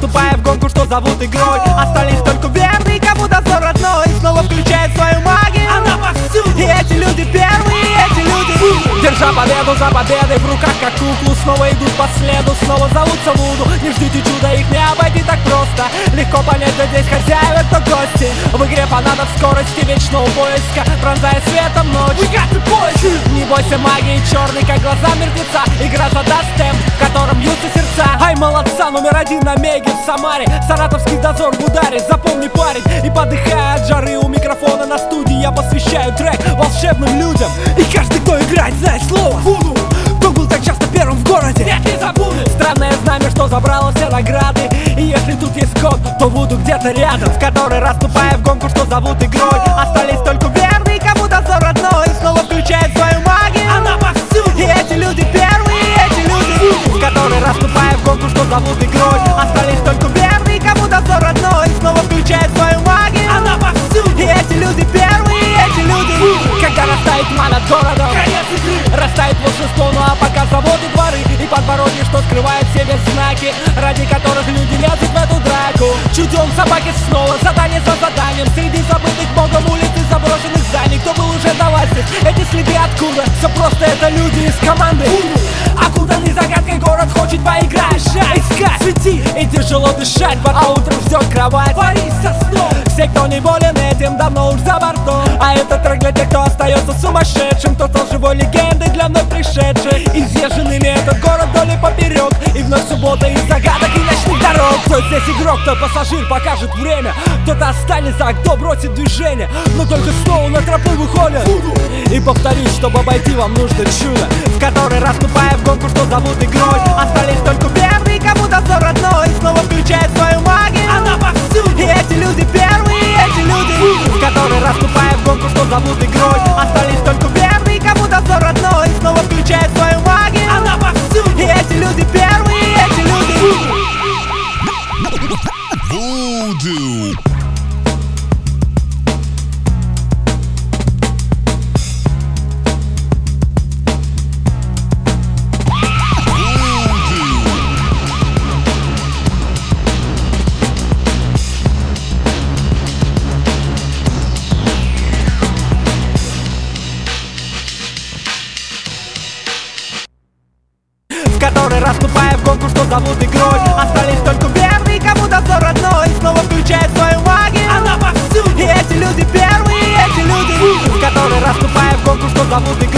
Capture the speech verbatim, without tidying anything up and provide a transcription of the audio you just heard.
расступая в гонку, что зовут игрой. Остались только верные, кому дозор родной, снова включает свою магию. Она повсюду. И эти люди первые, и эти люди держа победу за победой в руках, как куклу, снова идут по следу, снова зовутся Вуду. Не ждите чуда, их не обойти так просто. Легко понять, что здесь хозяева, кто гости. В игре понадоб скорости вечного поиска, пронзая светом ночь. Не бойся магии черной, как глаза мертвеца. Игра задаст темп, в котором бьются сердца. Ай, молодца, номер один на Меге в Самаре. Саратовский дозор в ударе, запомни, парень. И подыхая от жары у микрофона на студии, я посвящаю трек волшебным людям. И каждый, кто играет, знает слово Вуду. Кто был так часто первым в городе, я не забуду. Странное знамя, что забрало все награды. И если тут есть код, то Вуду где-то рядом, в который, расступая в гонку, что зовут игрой. Остались только верные, кому дозор родной, снова включает свою магию. Она повсюду. И эти люди первые, и эти люди в который, расступая в гонку, что зовут игрой. Остались только верные, кому дозор родной, снова включает свою магию. Она повсюду. И эти люди первые, и эти люди когда растает тьма над городом, конец игры. Растает волшебство, ну а пока заводы дворы и подворотни, что скрывают в себе знаки, ради которых люди лезут в эту драку. Чудем собаки снова, задание за заданием, среди забытых богом улиц и заброшенных зданий. Кто был уже давай здесь, эти следы откуда? Все просто, это люди из команды Вуду. Окутанный загадкой город хочет поиграть, искать, свети и тяжело дышать, а утром ждет кровать. Борись со сном. Все, кто не болен этим, давно уж за бортом. А это трек для тех, кто остается сумасшедшим, кто стал живой легендой для вновь пришедших. Изъезженными этот город вдоль и поперек, и вновь суббота из загадок и ночных дорог. Кто здесь игрок, кто пассажир, покажет время. Кто-то останется, а кто бросит движение. Но только снова на тропу выходит Вуду. И повторюсь, чтобы обойти, вам нужно чудо, в который, расступая в гонку, что зовут игрой. Остались только верные, кому дозор родной, снова включает свою магию. Она повсюду. И эти люди первые, и эти люди в который, расступая в гонку, что зовут игрой. Остались только верные, кому дозор родной, снова включает свою магию. Она повсюду. И эти люди первые, и эти люди Voodoo. который, расступая в гонку, что зовут игрой. Остались только верные, кому дозор родной, снова включает свою магию. Она повсюду. И эти люди первые, и эти люди в который, расступая в гонку, что зовут игрой.